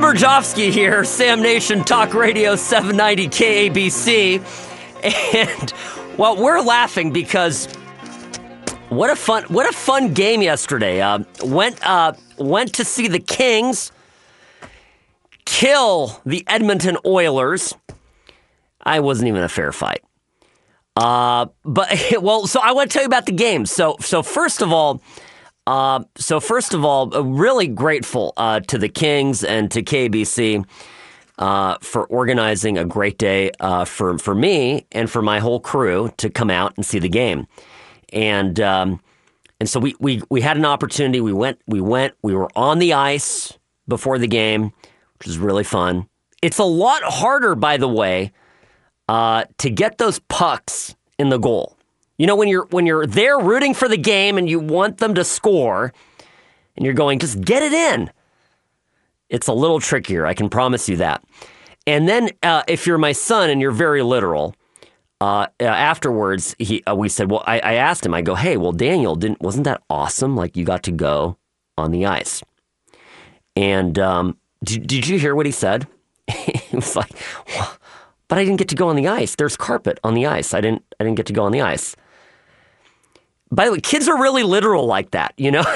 Berjovsky here, Sam Nation Talk Radio 790 KABC. And, well, we're laughing because what a fun game yesterday. Went to see the Kings kill the Edmonton Oilers. I wasn't even a fair fight. So I want to tell you about the game. So first of all, really grateful to the Kings and to KBC for organizing a great day for me and for my whole crew to come out and see the game. And so we had an opportunity. We were on the ice before the game, which was really fun. It's a lot harder, by the way, to get those pucks in the goal. You know, when you're there rooting for the game and you want them to score, and you're going, just get it in. It's a little trickier, I can promise you that. And then if you're my son and you're very literal, afterwards we said, well, I asked him, I go, hey, well, Daniel, wasn't that awesome? Like, you got to go on the ice. And did you hear what he said? He was like, well, but I didn't get to go on the ice. There's carpet on the ice. I didn't get to go on the ice. By the way, kids are really literal like that, you know?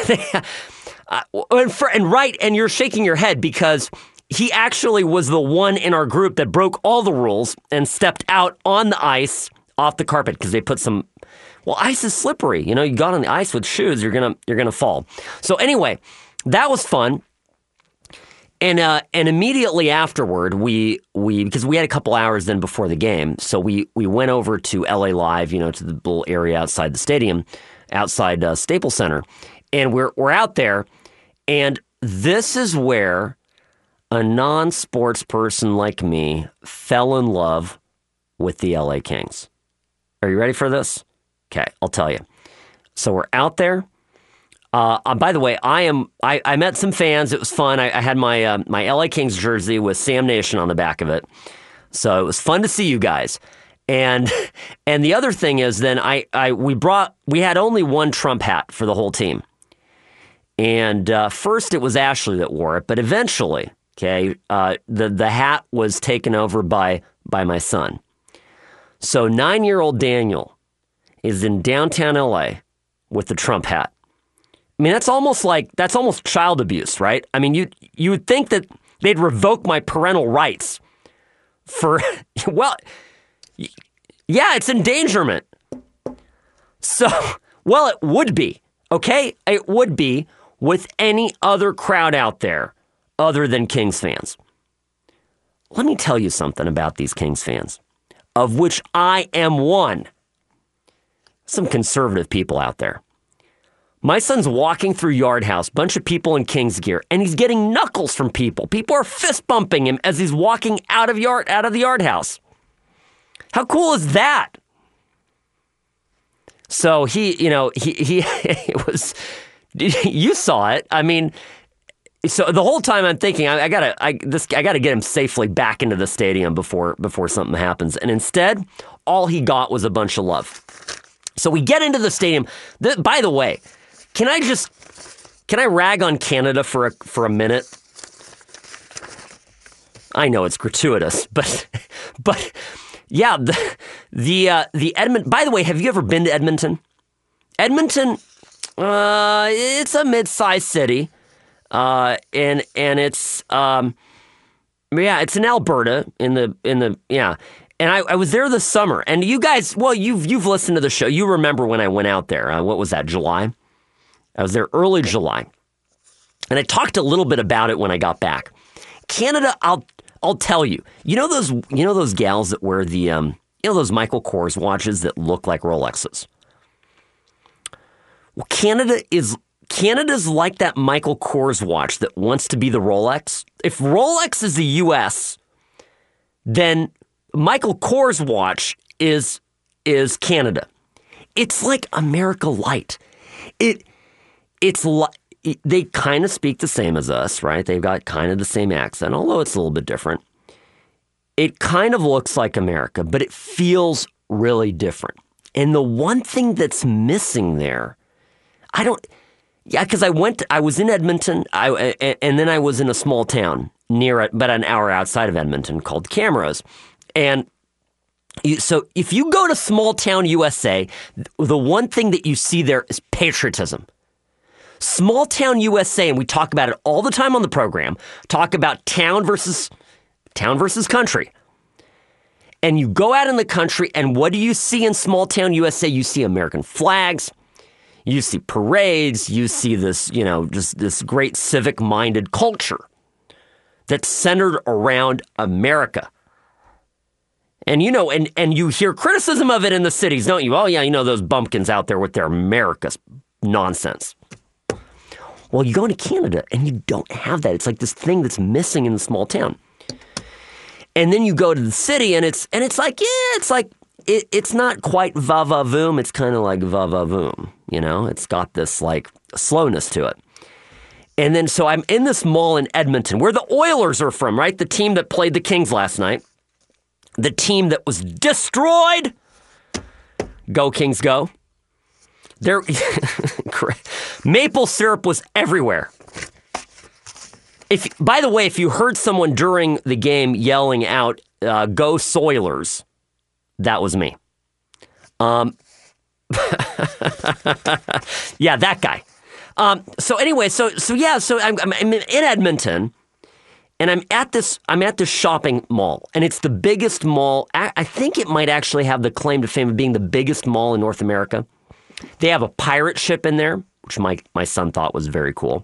And you're shaking your head because he actually was the one in our group that broke all the rules and stepped out on the ice off the carpet because they put some, well, ice is slippery. You know, you got on the ice with shoes, you're gonna fall. So anyway, that was fun. And immediately afterward, we because we had a couple hours then before the game, so we went over to LA Live, you know, to the little area outside the stadium, outside Staples Center, and we're out there, and this is where a non-sports person like me fell in love with the LA Kings. Are you ready for this? Okay, I'll tell you. So we're out there. By the way, I met some fans. It was fun. I had my LA Kings jersey with Sam Nation on the back of it. So it was fun to see you guys. And the other thing is then we had only one Trump hat for the whole team. And first it was Ashley that wore it, but eventually, okay, the hat was taken over by my son. So 9-year-old Daniel is in downtown LA with the Trump hat. I mean, that's almost child abuse, right? I mean, you would think that they'd revoke my parental rights for, well, yeah, it's endangerment. So, well, it would be, okay? It would be with any other crowd out there other than Kings fans. Let me tell you something about these Kings fans, of which I am one. Some conservative people out there. My son's walking through Yard House, bunch of people in Kings gear, and he's getting knuckles from people. People are fist bumping him as he's walking out of the Yard House. How cool is that? So he it was, you saw it. I mean, so the whole time I'm thinking, I gotta get him safely back into the stadium before something happens. And instead, all he got was a bunch of love. So we get into the stadium. By the way, can I rag on Canada for a minute? I know it's gratuitous, but yeah, the Edmonton. By the way, have you ever been to Edmonton? Edmonton, it's a mid-sized city, and it's it's in Alberta in the. And I was there this summer, and you guys, well, you've listened to the show. You remember when I went out there? What was that? July. I was there early July, and I talked a little bit about it when I got back. Canada, I'll tell you. You know those gals that wear the those Michael Kors watches that look like Rolexes. Well, Canada's like that Michael Kors watch that wants to be the Rolex. If Rolex is the U.S., then Michael Kors watch is Canada. It's like America Light. It's like they kind of speak the same as us, right? They've got kind of the same accent, although it's a little bit different. It kind of looks like America, but it feels really different. And the one thing that's missing there, because I was in Edmonton, and then I was in a small town, near it, but an hour outside of Edmonton, called Camrose. And so if you go to small town USA, the one thing that you see there is patriotism. Small town USA, and we talk about it all the time on the program, talk about town versus country. And you go out in the country, and what do you see in small town USA? You see American flags, you see parades, you see this, just this great civic-minded culture that's centered around America. And and you hear criticism of it in the cities, don't you? Oh yeah, those bumpkins out there with their America's nonsense. Well, you go into Canada and you don't have that. It's like this thing that's missing in the small town. And then you go to the city and it's like, it's not quite va-va-voom. It's kind of like va-va-voom, It's got this like slowness to it. And then so I'm in this mall in Edmonton where the Oilers are from, right? The team that played the Kings last night. The team that was destroyed. Go Kings, go. There, maple syrup was everywhere. By the way, if you heard someone during the game yelling out, "Go Soilers," that was me. Yeah, that guy. So anyway, so I'm in Edmonton, and I'm at this shopping mall, and it's the biggest mall. I think it might actually have the claim to fame of being the biggest mall in North America. They have a pirate ship in there, which my son thought was very cool.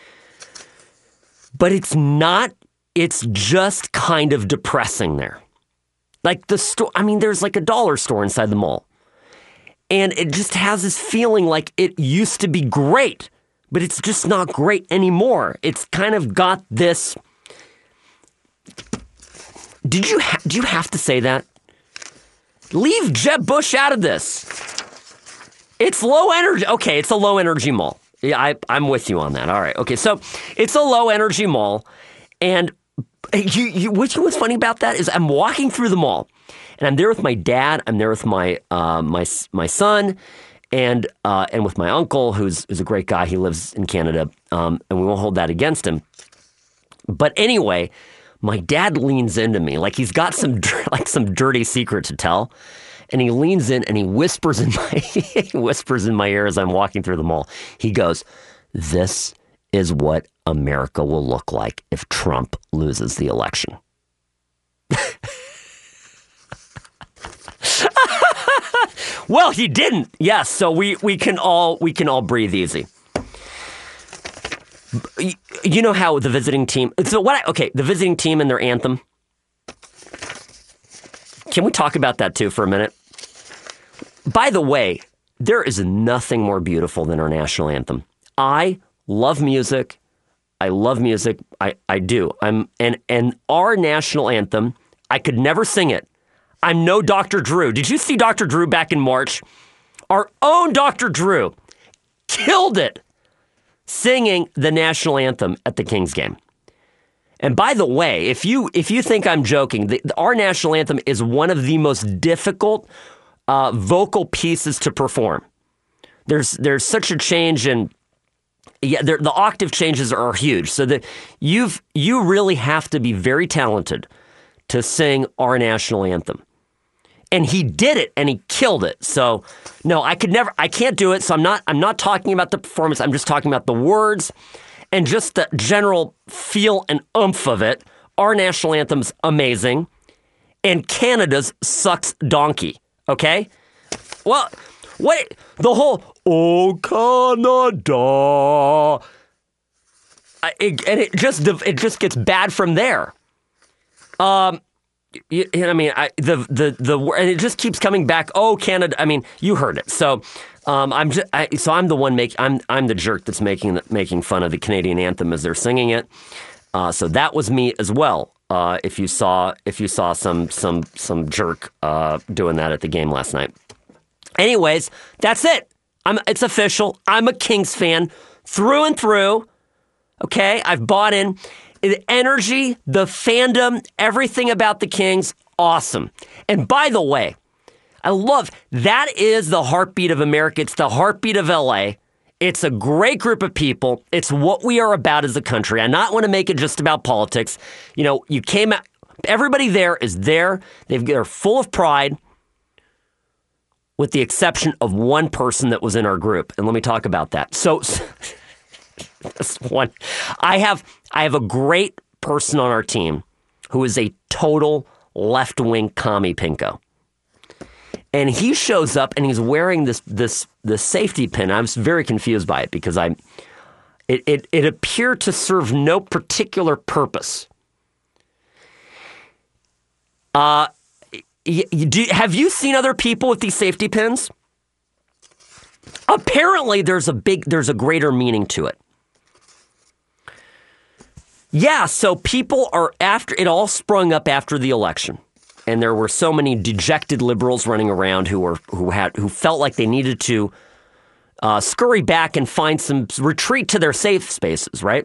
But it's not, it's just kind of depressing there. Like the store, there's like a dollar store inside the mall. And it just has this feeling like it used to be great, but it's just not great anymore. It's kind of got this. Do you have to say that? Leave Jeb Bush out of this. It's low energy. Okay, it's a low energy mall. Yeah, I'm with you on that. All right. Okay, so it's a low energy mall, and what's funny about that is I'm walking through the mall, and I'm there with my dad. I'm there with my my son, and with my uncle, who's a great guy. He lives in Canada, and we won't hold that against him. But anyway, my dad leans into me like he's got some dirty secret to tell. And he leans in and he whispers in my ear as I'm walking through the mall. He goes, "This is what America will look like if Trump loses the election." Well, he didn't. Yes, so we can all breathe easy. You know how the visiting team. So the visiting team and their anthem. Can we talk about that too for a minute? By the way, there is nothing more beautiful than our national anthem. I love music. I do. And our national anthem, I could never sing it. I'm no Dr. Drew. Did you see Dr. Drew back in March? Our own Dr. Drew killed it singing the national anthem at the Kings game. And by the way, if you think I'm joking, our national anthem is one of the most difficult vocal pieces to perform. There's such a change in the octave changes are huge. So that you really have to be very talented to sing our national anthem. And he did it, and he killed it. So no, I can't do it. So I'm not talking about the performance. I'm just talking about the words. And just the general feel and oomph of it. Our national anthem's amazing. And Canada's sucks donkey. Okay? Well, wait. The whole, "Oh, Canada." It just gets bad from there. And it just keeps coming back. "Oh, Canada." You heard it. So I'm the one I'm the jerk that's making fun of the Canadian anthem as they're singing it. So that was me as well. If you saw some jerk doing that at the game last night. Anyways, that's it. It's official. I'm a Kings fan through and through. Okay, I've bought in. The energy, the fandom, everything about the Kings, awesome. And by the way, I love that is the heartbeat of America. It's the heartbeat of LA. It's a great group of people. It's what we are about as a country. I not want to make it just about politics. You know, you came out, everybody there is there. They're full of pride, with the exception of one person that was in our group. And let me talk about that. So this one, I have a great person on our team who is a total left-wing commie pinko. And he shows up and he's wearing this safety pin. I was very confused by it because it appeared to serve no particular purpose. Have you seen other people with these safety pins? Apparently, there's a greater meaning to it. Yeah, so people are after it all sprung up after the election. And there were so many dejected liberals running around who felt like they needed to scurry back and find some retreat to their safe spaces, right?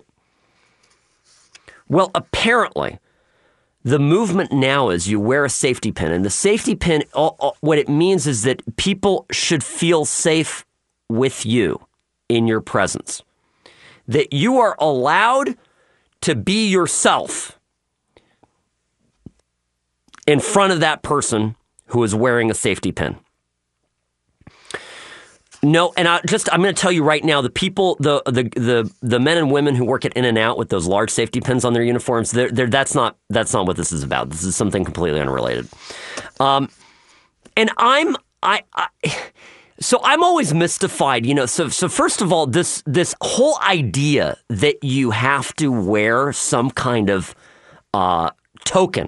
Well, apparently, the movement now is you wear a safety pin. And the safety pin, what it means is that people should feel safe with you in your presence. That you are allowed to be yourself in front of that person who is wearing a safety pin. No, and I'm going to tell you right now, the people, the men and women who work at In-N-Out with those large safety pins on their uniforms, that's not what this is about. This is something completely unrelated. And I'm always mystified, you know. So first of all, this whole idea that you have to wear some kind of token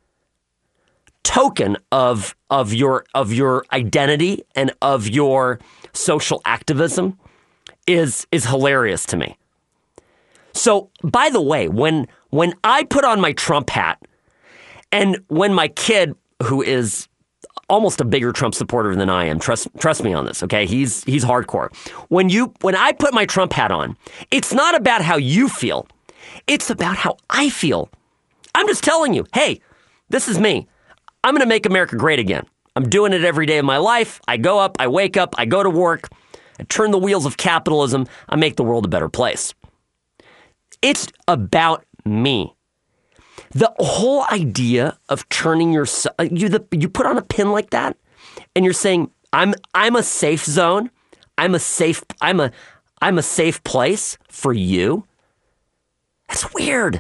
of your identity and of your social activism is hilarious to me. So, by the way, when I put on my Trump hat, and when my kid, who is almost a bigger Trump supporter than I am, trust me on this, okay? He's hardcore. When I put my Trump hat on, it's not about how you feel. It's about how I feel. I'm just telling you, hey, this is me. I'm going to make America great again. I'm doing it every day of my life. I go up, I wake up, I go to work, I turn the wheels of capitalism, I make the world a better place. It's about me. The whole idea of turning yourself, you put on a pin like that, and you're saying, I'm a safe zone, I'm a safe place for you. That's weird.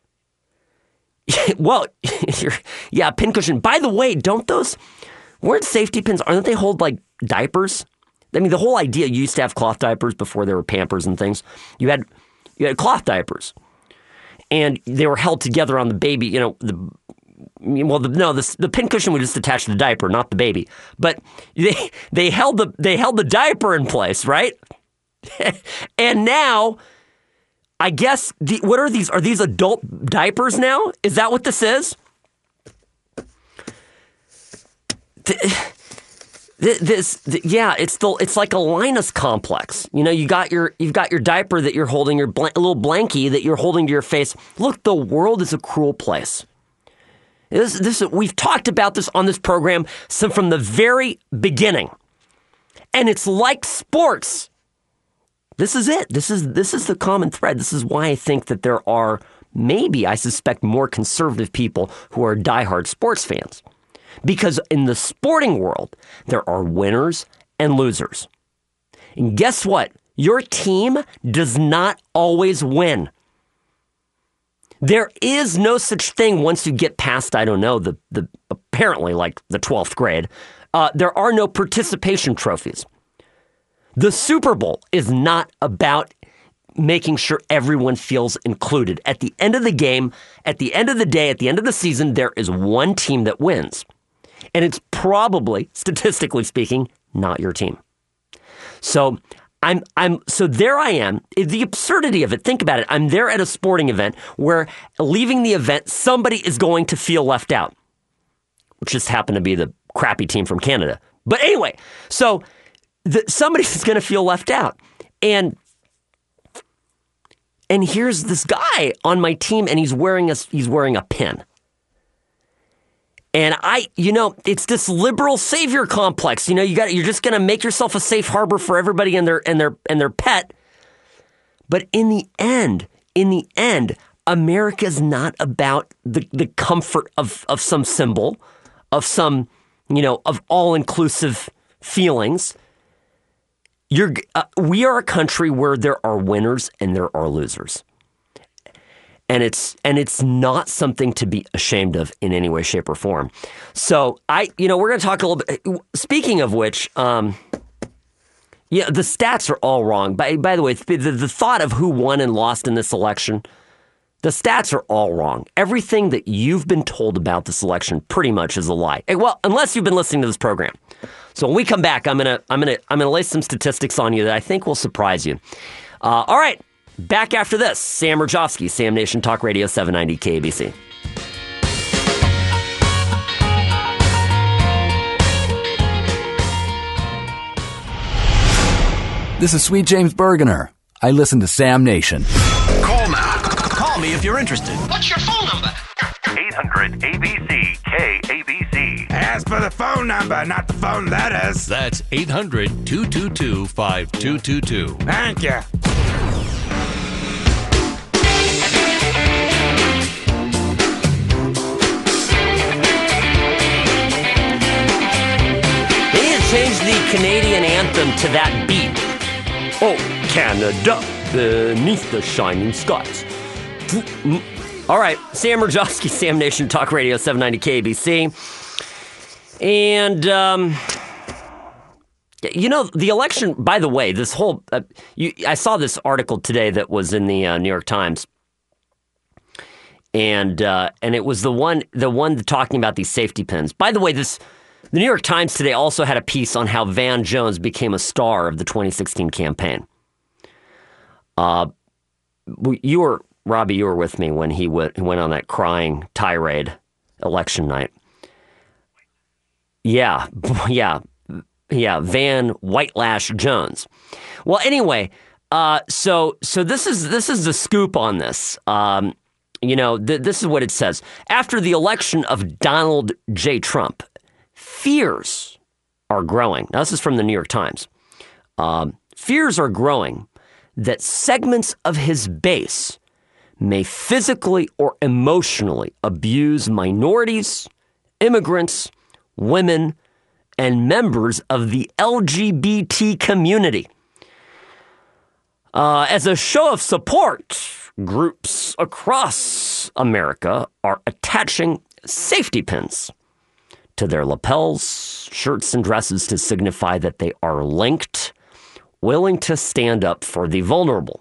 Well, yeah, pincushion. By the way, weren't safety pins, aren't they hold like diapers? I mean, the whole idea, you used to have cloth diapers before there were Pampers and things. You had cloth diapers, and they were held together on the baby, you know, the pincushion would just attach to the diaper, not the baby. But they held the diaper in place, right? And now, I guess, what are these? Are these adult diapers now? Is that what this is? It's like a Linus complex. You know, you've got your diaper that you're holding, your little blankie that you're holding to your face. Look, the world is a cruel place. We've talked about this on this program from the very beginning, and it's like sports. This is it. This is the common thread. This is why I think that there are maybe, I suspect, more conservative people who are diehard sports fans. Because in the sporting world, there are winners and losers. And guess what? Your team does not always win. There is no such thing once you get past, I don't know, the apparently like the 12th grade. There are no participation trophies. The Super Bowl is not about making sure everyone feels included. At the end of the game, at the end of the day, at the end of the season, there is one team that wins. And it's probably, statistically speaking, not your team. So so there I am. The absurdity of it, think about it. I'm there at a sporting event where leaving the event, somebody is going to feel left out, which just happened to be the crappy team from Canada. But anyway, so somebody's going to feel left out. And here's this guy on my team, and he's wearing a pin. And it's this liberal savior complex. You're just going to make yourself a safe harbor for everybody and their pet. But in the end, America's not about the comfort of some symbol, of some, of all-inclusive feelings. We are a country where there are winners and there are losers. And it's not something to be ashamed of in any way, shape, or form. So we're going to talk a little bit. Speaking of which, the stats are all wrong. By the way, the thought of who won and lost in this election, the stats are all wrong. Everything that you've been told about this election pretty much is a lie. Well, unless you've been listening to this program. So when we come back, I'm gonna lay some statistics on you that I think will surprise you. All right. Back after this, Sam Rajovsky, Sam Nation Talk Radio 790 KABC. This is Sweet James Bergener. I listen to Sam Nation. Call now. Call me if you're interested. What's your phone number? 800-ABC-KABC. Ask for the phone number, not the phone letters. That's 800-222-5222. Thank you. Change the Canadian anthem to that beat. Oh, Canada, beneath the shining skies. All right, Sam Rajovsky, Sam Nation Talk Radio 790 KABC. And, the election, by the way, this whole, I saw this article today that was in the New York Times. And it was the one talking about these safety pins. By the way, the New York Times today also had a piece on how Van Jones became a star of the 2016 campaign. Robbie, you were with me when he went on that crying tirade election night. Yeah, Van Whitelash Jones. Well, anyway, so this is the scoop on this. This is what it says. After the election of Donald J. Trump, fears are growing. Now, this is from the New York Times. Fears are growing that segments of his base may physically or emotionally abuse minorities, immigrants, women, and members of the LGBT community. As a show of support, groups across America are attaching safety pins to their lapels, shirts, and dresses to signify that they are linked, willing to stand up for the vulnerable.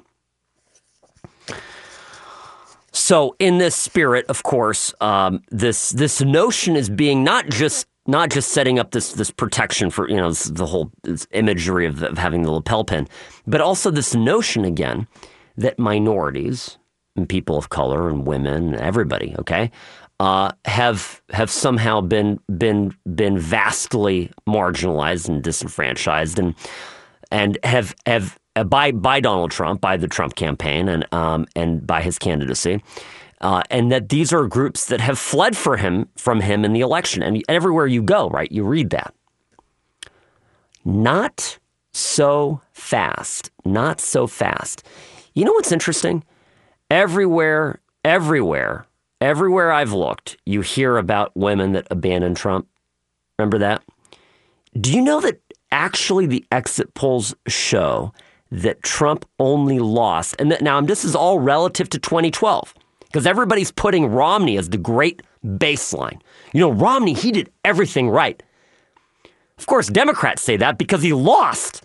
So in this spirit, of course, this notion is being not just setting up this protection for, the whole imagery of having the lapel pin, but also this notion again that minorities and people of color and women, everybody, okay, have somehow been vastly marginalized and disenfranchised and have by Donald Trump, by the Trump campaign and by his candidacy, and that these are groups that have fled from him in the election. And everywhere you go, right, you read that. Not so fast. Not so fast. You know what's interesting? Everywhere I've looked, you hear about women that abandon Trump. Remember that? Do you know that actually the exit polls show that Trump only lost, and now this is all relative to 2012, because everybody's putting Romney as the great baseline. Romney, he did everything right. Of course, Democrats say that because he lost.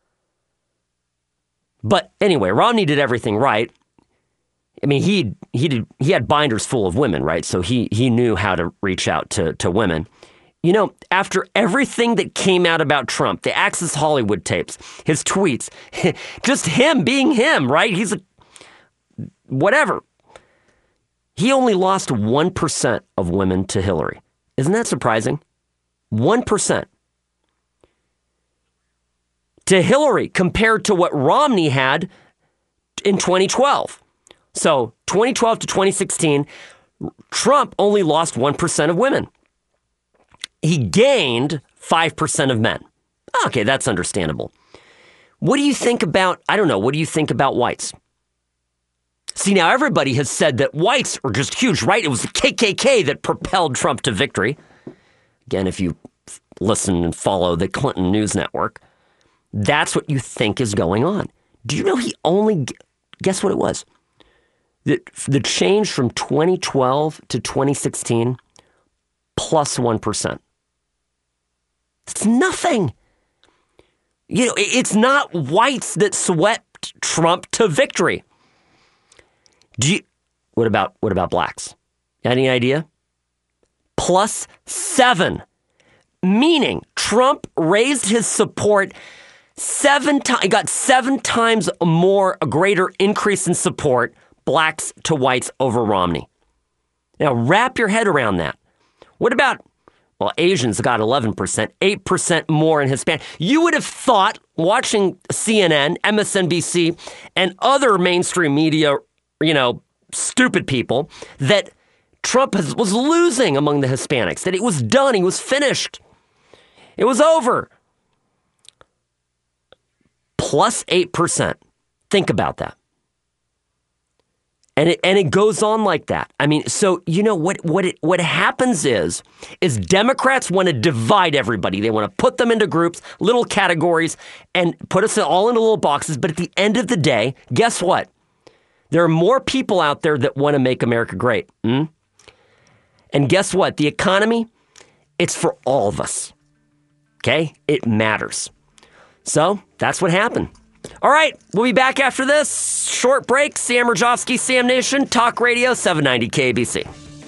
But anyway, Romney did everything right. I mean, he had binders full of women, right? So he knew how to reach out to women. After everything that came out about Trump, the Access Hollywood tapes, his tweets, just him being him, right? He's whatever. He only lost 1% of women to Hillary. Isn't that surprising? 1%. To Hillary compared to what Romney had in 2012. So 2012 to 2016, Trump only lost 1% of women. he gained 5% of men. Okay, that's understandable. What do you think about, what do you think about whites? See, now everybody has said that whites are just huge, right? It was the KKK that propelled Trump to victory. Again, if you listen and follow the Clinton News Network, that's what you think is going on. Do you know he only, guess what it was? The change from 2012 to 2016, plus 1%. It's nothing. It's not whites that swept Trump to victory. What about blacks? Any idea? Plus 7. Meaning Trump raised his support 7 times, got 7 times a greater increase in support, blacks to whites over Romney. Now wrap your head around that. What about, Asians got 11%, 8% more in Hispanic. You would have thought, watching CNN, MSNBC, and other mainstream media, stupid people, that Trump was losing among the Hispanics, that it was done, he was finished. It was over. Plus 8%. Think about that. And it goes on like that. I mean, so what happens is Democrats want to divide everybody. They want to put them into groups, little categories, and put us all into little boxes. But at the end of the day, guess what? There are more people out there that want to make America great. And guess what? The economy, it's for all of us. Okay? It matters. So that's what happened. All right, we'll be back after this short break. Sam Rajovsky, Sam Nation, Talk Radio 790 KBC.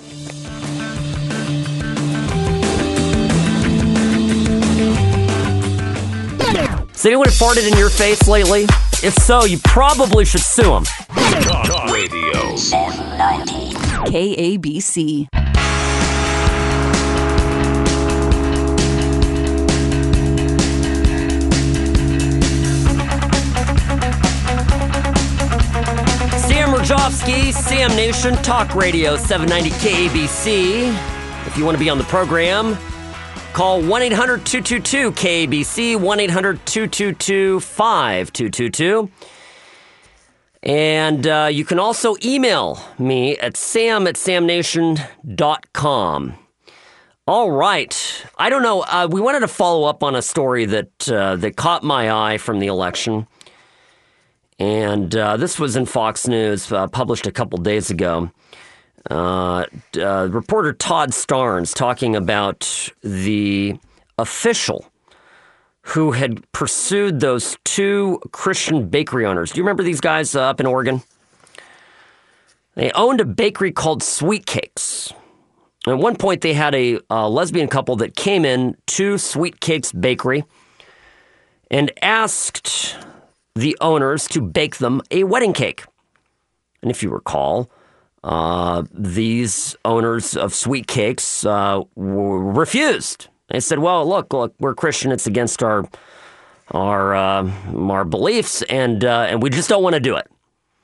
Has anyone farted in your face lately? If so, you probably should sue them. Talk Radio 790 KABC. Sam Rajovsky, Sam Nation, Talk Radio 790 KABC. If you want to be on the program, call 1-800-222-KABC, 1-800-222-5222. And you can also email me at sam@samnation.com. All right. I don't know. We wanted to follow up on a story that caught my eye from the election. And this was in Fox News, published a couple days ago. Reporter Todd Starnes talking about the official who had pursued those 2 Christian bakery owners. Do you remember these guys up in Oregon? They owned a bakery called Sweet Cakes. At one point, they had a lesbian couple that came in to Sweet Cakes Bakery and asked the owners to bake them a wedding cake. And if you recall, these owners of Sweet Cakes refused. They said, "Well, look, we're Christian. It's against our beliefs, and we just don't want to do it."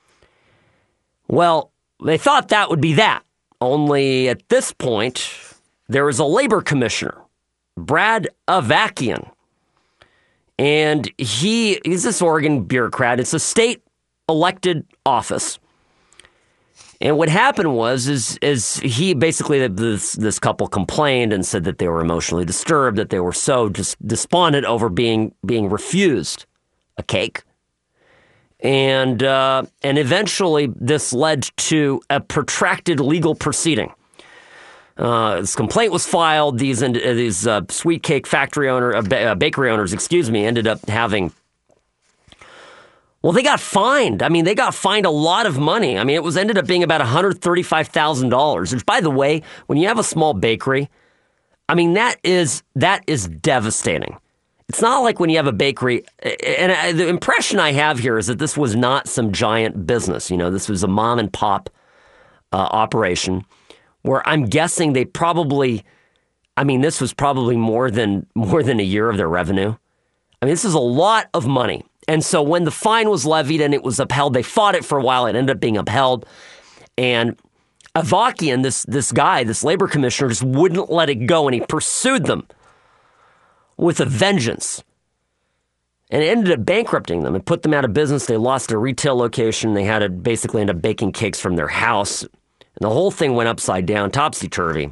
Well, they thought that would be that. Only at this point, there is a labor commissioner, Brad Avakian. And he's this Oregon bureaucrat. It's a state elected office. And what happened was he basically, this couple complained and said that they were emotionally disturbed, that they were so just despondent over being refused a cake. And eventually this led to a protracted legal proceeding. This complaint was filed. These sweet cake bakery owners, ended up having. Well, they got fined. I mean, they got fined a lot of money. I mean, it ended up being about $135,000. Which, by the way, when you have a small bakery, I mean that is devastating. It's not like when you have a bakery, and the impression I have here is that this was not some giant business. This was a mom and pop operation. Where I'm guessing this was probably more than a year of their revenue. I mean, this is a lot of money. And so when the fine was levied and it was upheld, they fought it for a while. It ended up being upheld. And Avakian, this guy, this labor commissioner, just wouldn't let it go, and he pursued them with a vengeance. And it ended up bankrupting them. It put them out of business. They lost their retail location. They had to basically end up baking cakes from their house. And the whole thing went upside down, topsy-turvy.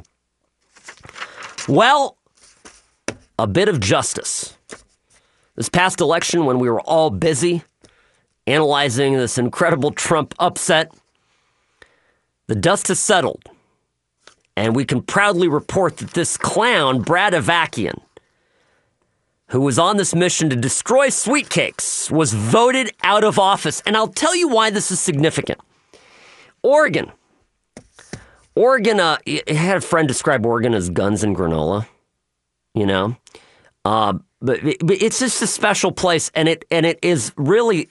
Well, a bit of justice. This past election, when we were all busy analyzing this incredible Trump upset, the dust has settled. And we can proudly report that this clown, Brad Avakian, who was on this mission to destroy sweet cakes, was voted out of office. And I'll tell you why this is significant. Oregon, I had a friend describe Oregon as guns and granola, you know. But it's just a special place, and it is really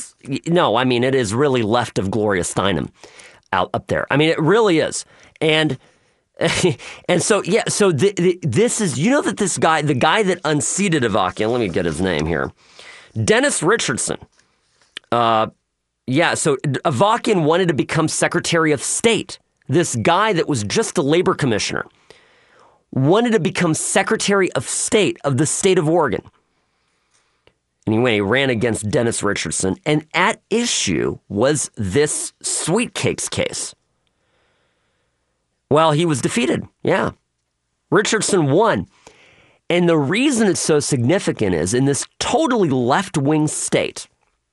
left of Gloria Steinem up there. I mean, it really is. And so, yeah, so this is, you know, that this guy, the guy that unseated Avakian, let me get his name here, Dennis Richardson. So Avakian wanted to become Secretary of State. This guy that was just a labor commissioner wanted to become Secretary of State of the state of Oregon. Anyway, he ran against Dennis Richardson, and at issue was this sweet cakes case. Well, he was defeated, yeah. Richardson won. And the reason it's so significant is in this totally left-wing state,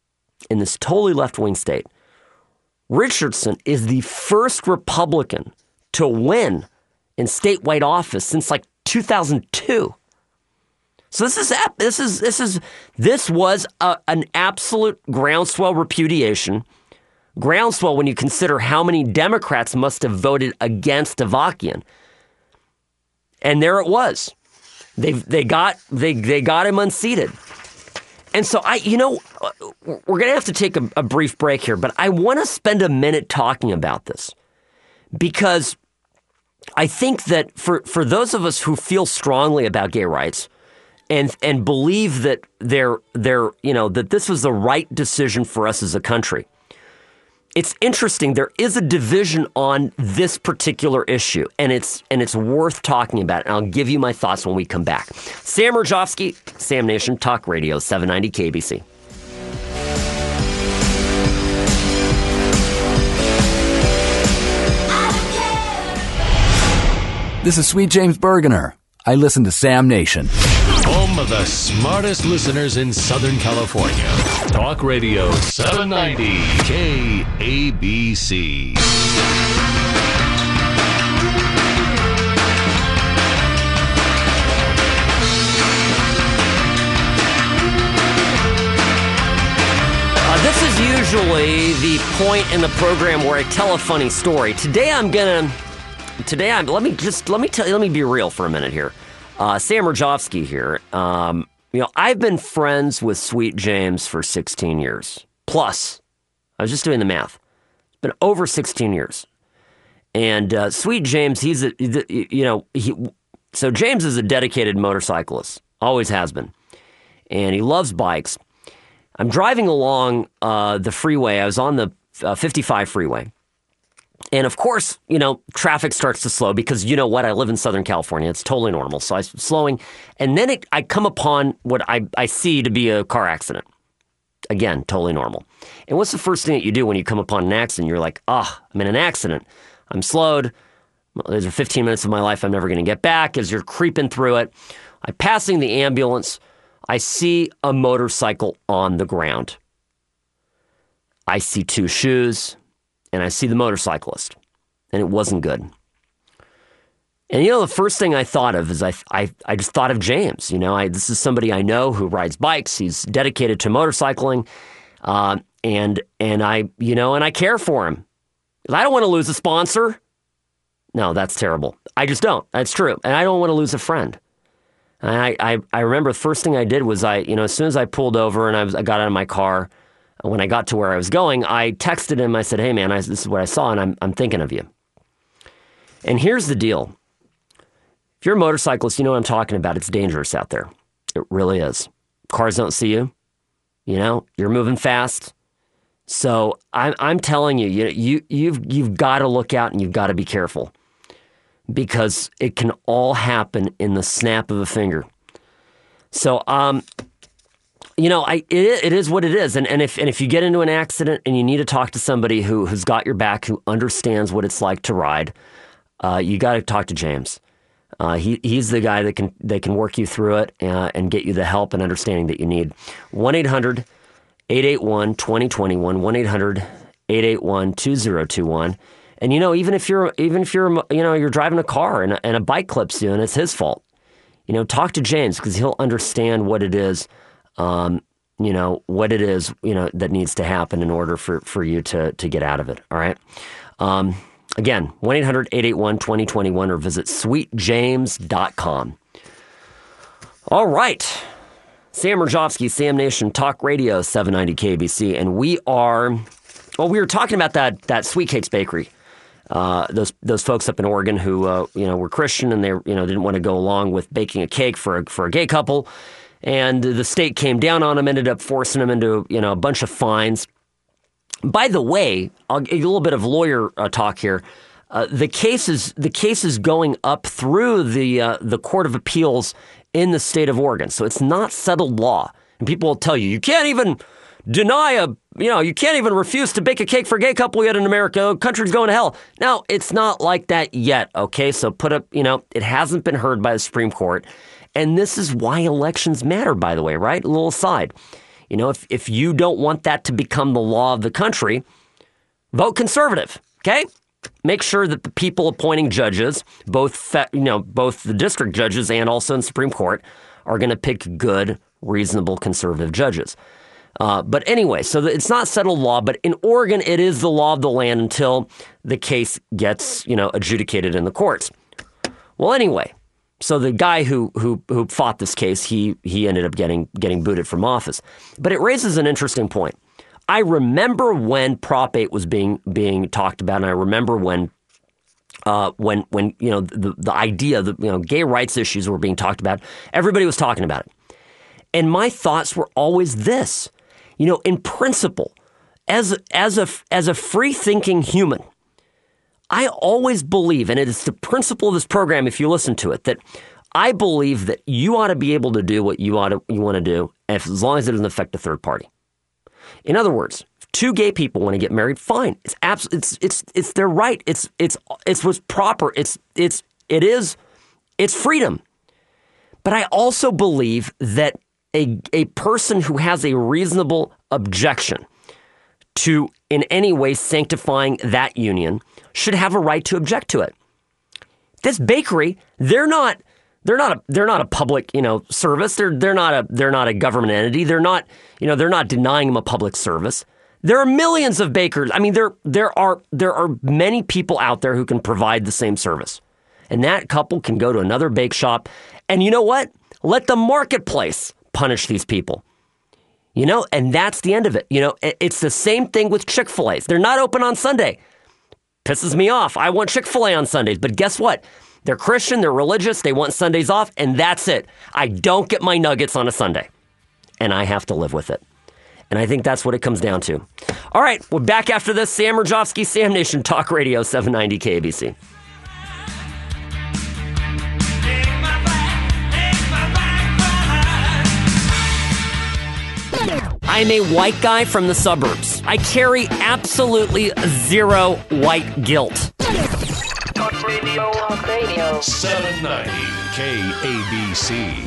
Richardson is the first Republican to win in statewide office since like 2002. So this was an absolute groundswell repudiation. Groundswell when you consider how many Democrats must have voted against Avakian. And there it was. They got him unseated. And so we're going to have to take a brief break here, but I want to spend a minute talking about this because I think that for those of us who feel strongly about gay rights and believe that that this was the right decision for us as a country, it's interesting. There is a division on this particular issue, and it's worth talking about. And I'll give you my thoughts when we come back. Sam Rajovsky, Sam Nation, Talk Radio, 790 KBC. This is Sweet James Bergener. I listen to Sam Nation. Home of the smartest listeners in Southern California. Talk Radio 790 KABC. This is usually the point in the program where I tell a funny story. Let me be real for a minute here. Sam Rajovsky here. I've been friends with Sweet James for 16 years. Plus, I was just doing the math. It's been over 16 years. And Sweet James, so James is a dedicated motorcyclist. Always has been. And he loves bikes. I'm driving along the freeway. I was on the 55 freeway. And of course, traffic starts to slow because you know what? I live in Southern California. It's totally normal. So I'm slowing. And then I come upon what I see to be a car accident. Again, totally normal. And what's the first thing that you do when you come upon an accident? You're like, I'm in an accident. I'm slowed. These are 15 minutes of my life I'm never going to get back. As you're creeping through it, I'm passing the ambulance. I see a motorcycle on the ground. I see two shoes. And I see the motorcyclist, and it wasn't good. And the first thing I thought of is I just thought of James. This is somebody I know who rides bikes. He's dedicated to motorcycling, and I care for him. I don't want to lose a sponsor. No, that's terrible. I just don't. That's true, and I don't want to lose a friend. And I remember the first thing I did was as soon as I pulled over and I got out of my car. When I got to where I was going, I texted him. I said, "Hey, man, this is what I saw, and I'm thinking of you." And here's the deal. If you're a motorcyclist, you know what I'm talking about. It's dangerous out there. It really is. Cars don't see you. You're moving fast. So I'm telling you, you've got to look out and you've got to be careful because it can all happen in the snap of a finger. So, it is what it is. And if you get into an accident and you need to talk to somebody who's got your back, who understands what it's like to ride, you got to talk to James. He's the guy that can work you through it and get you the help and understanding that you need. 1-800-881-2021, 1-800-881-2021. And even if you're you're driving a car and a bike clips you and it's his fault, talk to James because he'll understand what it is, that needs to happen in order for you to get out of it. All right. Again, 1-800-881-2021 or visit sweetjames.com. All right. Sam Rajovsky, Sam Nation, Talk Radio 790 KBC. And we were talking about that Sweet Cakes Bakery. Those folks up in Oregon who, were Christian and they, didn't want to go along with baking a cake for a gay couple. And the state came down on them, ended up forcing them into, a bunch of fines. By the way, I'll give you a little bit of lawyer talk here. The case is going up through the Court of Appeals in the state of Oregon. So it's not settled law. And people will tell you can't even deny you can't even refuse to bake a cake for a gay couple yet in America. The country's going to hell. Now, it's not like that yet, okay? So it hasn't been heard by the Supreme Court. And this is why elections matter, by the way, right? A little aside. If you don't want that to become the law of the country, vote conservative, okay? Make sure that the people appointing judges, both the district judges and also in the Supreme Court, are going to pick good, reasonable, conservative judges. But anyway, so it's not settled law, but in Oregon, it is the law of the land until the case gets, adjudicated in the courts. Well, anyway, so the guy who fought this case, he ended up getting booted from office. But it raises an interesting point. I remember when Prop 8 was being talked about, and I remember when the idea that gay rights issues were being talked about, everybody was talking about it. And my thoughts were always this. In principle, as a free-thinking human, I always believe, and it is the principle of this program if you listen to it, that I believe that you ought to be able to do what you want to do as long as it doesn't affect a third party. In other words, if two gay people want to get married, fine. It's their right. It's what's proper. It's freedom. But I also believe that a person who has a reasonable objection to in any way sanctifying that union should have a right to object to it. This bakery, they're not a public, service. They're not a government entity. They're not denying them a public service. There are millions of bakers. I mean, there are many people out there who can provide the same service. And that couple can go to another bake shop. And you know what? Let the marketplace punish these people. And that's the end of it. It's the same thing with Chick-fil-A's. They're not open on Sunday. Pisses me off. I want Chick-fil-A on Sundays. But guess what? They're Christian, they're religious, they want Sundays off, and that's it. I don't get my nuggets on a Sunday. And I have to live with it. And I think that's what it comes down to. All right, we're back after this. Sam Rajovsky, Sam Nation, Talk Radio 790 KBC. I'm a white guy from the suburbs. I carry absolutely zero white guilt. Talk Radio. Talk Radio. 790 KABC.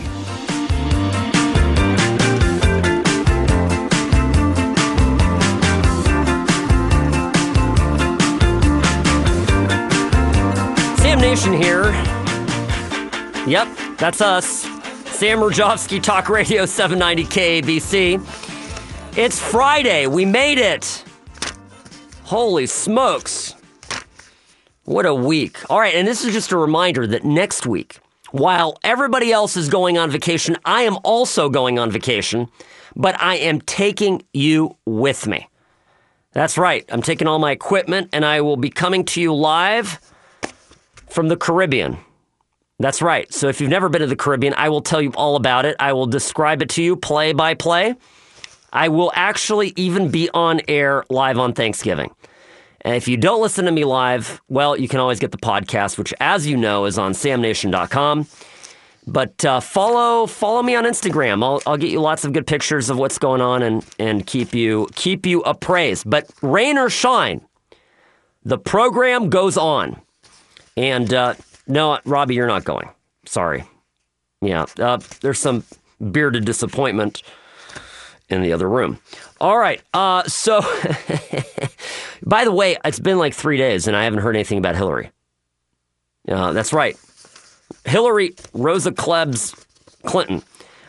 Sam Nation here. Yep, that's us. Sam Rajovsky, Talk Radio 790 KABC. It's Friday. We made it. Holy smokes. What a week. All right, and this is just a reminder that next week, while everybody else is going on vacation, I am also going on vacation, but I am taking you with me. That's right. I'm taking all my equipment, and I will be coming to you live from the Caribbean. That's right. So if you've never been to the Caribbean, I will tell you all about it. I will describe it to you play by play. I will actually even be on air live on Thanksgiving. And if you don't listen to me live, well, you can always get the podcast, which, as you know, is on samnation.com. But follow me on Instagram. I'll get you lots of good pictures of what's going on and keep you appraised. But rain or shine, the program goes on. And no, Robbie, you're not going. Sorry. Yeah, there's some bearded disappointment in the other room. All right. So, by the way, it's been like 3 days and I haven't heard anything about Hillary. That's right. Hillary Rosa Klebs Clinton.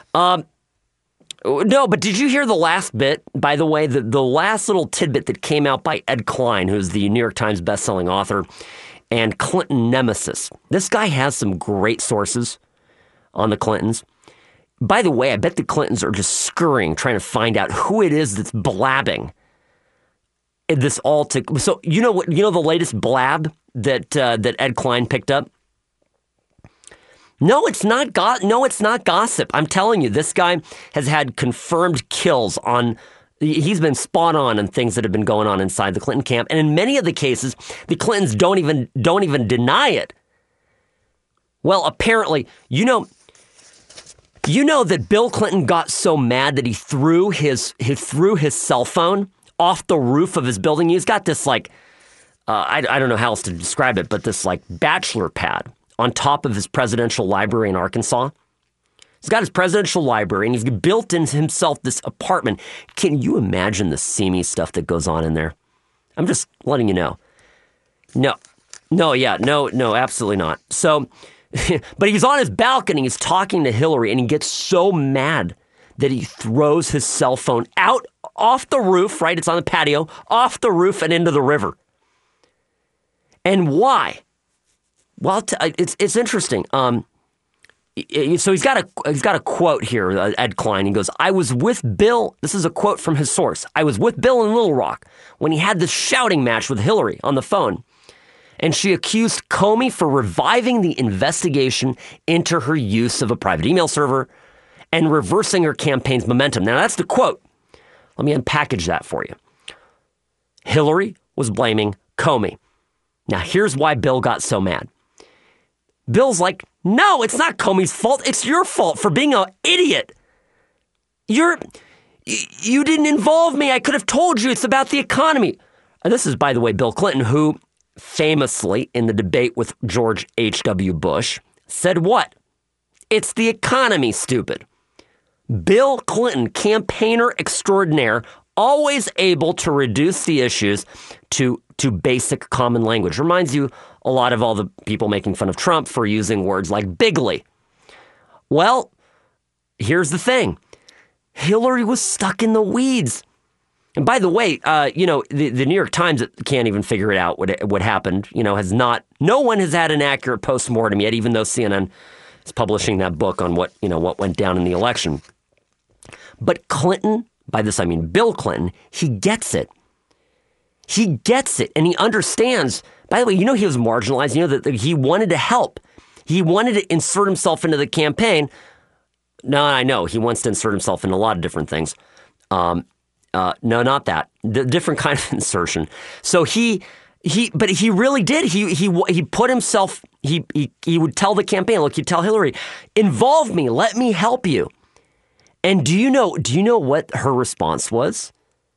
No, but did you hear the last bit? By the way, the last little tidbit that came out by Ed Klein, who's the New York Times bestselling author and Clinton nemesis. This guy has some great sources on the Clintons. By the way, I bet the Clintons are just scurrying, trying to find out who it is that's blabbing this all to. So you know what? You know the latest blab that Ed Klein picked up. No, it's not. No, it's not gossip. I'm telling you, this guy has had confirmed kills on. He's been spot on things that have been going on inside the Clinton camp, and in many of the cases, the Clintons don't even deny it. Well, apparently, you know that Bill Clinton got so mad that he threw his cell phone off the roof of his building. He's got this like I don't know how else to describe it, but this like bachelor pad on top of his presidential library in Arkansas. He's got his presidential library, and he's built in himself this apartment. Can you imagine the seamy stuff that goes on in there? I'm just letting you know. No, absolutely not. So, but he's on his balcony, he's talking to Hillary, and he gets so mad that he throws his cell phone out off the roof, right? It's on the patio, off the roof and into the river. And why? Well, it's interesting. So he's got a quote here, Ed Klein. He goes, "I was with Bill." This is a quote from his source. "I was with Bill in Little Rock when he had this shouting match with Hillary on the phone, and she accused Comey for reviving the investigation into her use of a private email server and reversing her campaign's momentum." Now that's the quote. Let me unpackage that for you. Hillary was blaming Comey. Now here's why Bill got so mad. Bill's like, "No, it's not Comey's fault. It's your fault for being an idiot. You didn't involve me. I could have told you it's about the economy." And this is, by the way, Bill Clinton, who famously in the debate with George H.W. Bush said what? It's the economy, stupid. Bill Clinton, campaigner extraordinaire, always able to reduce the issues to basic common language. Reminds you a lot of all the people making fun of Trump for using words like bigly. Well, here's the thing. Hillary was stuck in the weeds. And by the way, the New York Times can't even figure it out what happened, no one has had an accurate postmortem yet, even though CNN is publishing that book on what went down in the election. But Clinton, by this I mean Bill Clinton, he gets it. He gets it, and he understands. By the way, he was marginalized. That he wanted to help. He wanted to insert himself into the campaign. No, I know. He wants to insert himself in a lot of different things. No, not that. The different kind of insertion. So but he really did. He put himself, he would tell the campaign, look, he'd tell Hillary, involve me, let me help you. And do you know what her response was?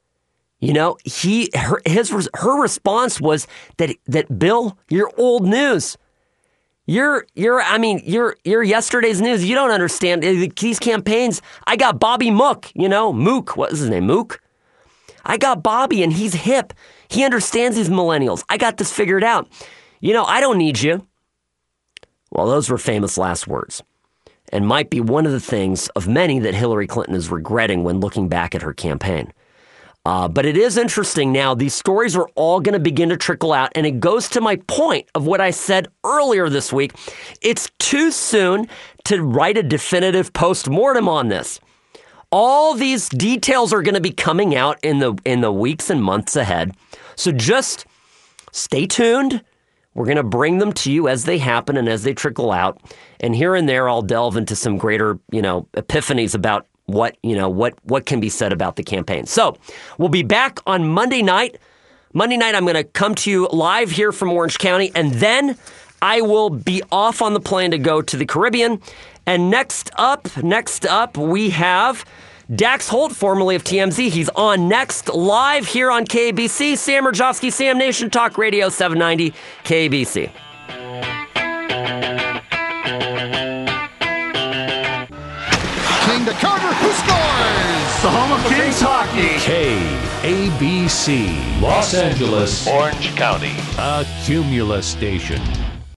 Her response was that Bill, you're old news. You're yesterday's news. You don't understand these campaigns. I got Bobby Mook, Mook. What is his name? Mook. I got Bobby and he's hip. He understands these millennials. I got this figured out. I don't need you. Well, those were famous last words and might be one of the things of many that Hillary Clinton is regretting when looking back at her campaign. But it is interesting now. These stories are all going to begin to trickle out. And it goes to my point of what I said earlier this week. It's too soon to write a definitive postmortem on this. All these details are going to be coming out in the weeks and months ahead. So just stay tuned. We're going to bring them to you as they happen and as they trickle out. And here and there, I'll delve into some greater, epiphanies about what can be said about the campaign. So we'll be back on Monday night. Monday night, I'm going to come to you live here from Orange County, and then I will be off on the plane to go to the Caribbean. And next up, we have Dax Holt, formerly of TMZ. He's on next, live here on KABC. Sam Rajovsky, Sam Nation, Talk Radio 790, KABC. King to Carter, who scores? The home of Kings hockey. KABC, Los Angeles, Orange County. a Cumulus station.